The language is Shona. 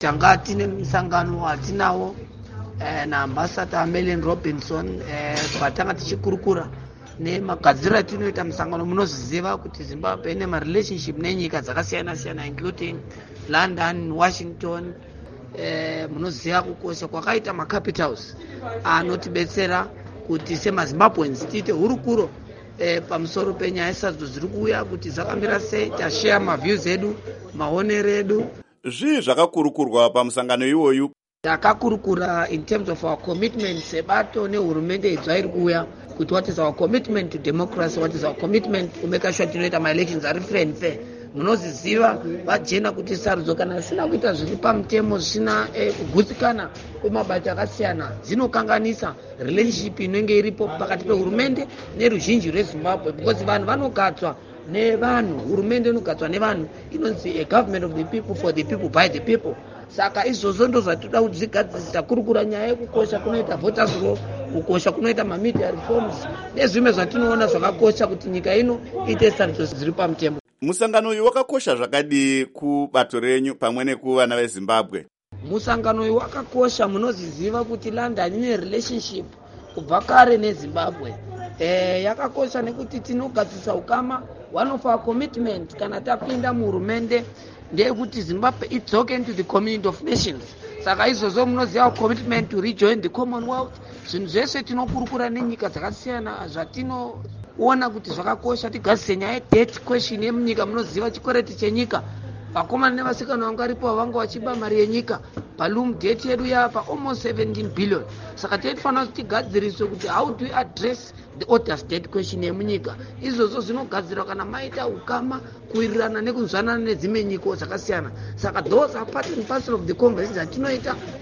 Tanga tine musangano watinawo naambassador Melanie Robinson patanga tichikurukura nemagadziro atinoita musangano. Munoziva kuti Zimbabwe ine marelationship nenyika dzakasiyana siyana including London, Washington. Munoziva kukosha kwakaita macapitals anotibetsera kuti semazimbabweans tiite hurukuro pamusoro penyaya sadzo dziri kuuya kuti dzakamira sei, tashare maviews edu, maonero edu. Zvii zvakakurukurwa pamusangano iwoyu? Takakurukura in terms of our commitment sebato nehurumende idzvairi kuuya kuti what is our commitment to democracy, what is our commitment to make sure tinoita ma-elections ari free and fair. Munoziziva vajena kuti sarudzo kana zvisina kuita zviri pamutemo, zvisina kugutsikana kwemabato akasiyana dzinokanganisa relationship inenge iripo pakati pehurumende neruzhinji rweZimbabwe, because vanhu vanogadzwa nevanhu, hurumende inogadzwa nevanhu, inonzi a government of the people for the people by the people. Saka izvozvo ndo zvatoda kuti zvigadzirisa kurukura nyaya yekukosha kunoita voters roll, kukosha kunoita media reforms nezvimwe zvatinoona zvakakosha kuti nyika ino iite sarudzo dziri pamutemo. Musangano uyu wakakosha zvakadii kubato renyu pamwe nekuvana veZimbabwe? Musangano uyu wakakosha. Munoziziva kuti London ine relationship kubva kare neZimbabwe. Yakakosha nekuti tinogadzisa ukama. One of our commitment kana tapinda muhurumende ndeyekuti Zimbabwe idzoke into the community of nations. Saka izvozvo munoziva commitment to rejoin the Commonwealth. Zvinhu zvese tinokurukura nenyika dzakasiyana zvatinoona kuti zvakakosha. Tigadzise nyaya debt question yemunyika. Munoziva chikwereti chenyika, vakomana nevasikana vanga varipo vanga vachiba mari yenyika, balloon debt yedu yapa almost 17 billion. Saka tinofanira kuti tigadziriswe kuti how do we address the oldest debt question yemunyika. Izvozvo zvinogadzirwa kana maita ukama, kuwirirana nekunzwanana nedzimwe nyika dzakasiyana. Saka those are part and parcel of the conversation dzatinoita.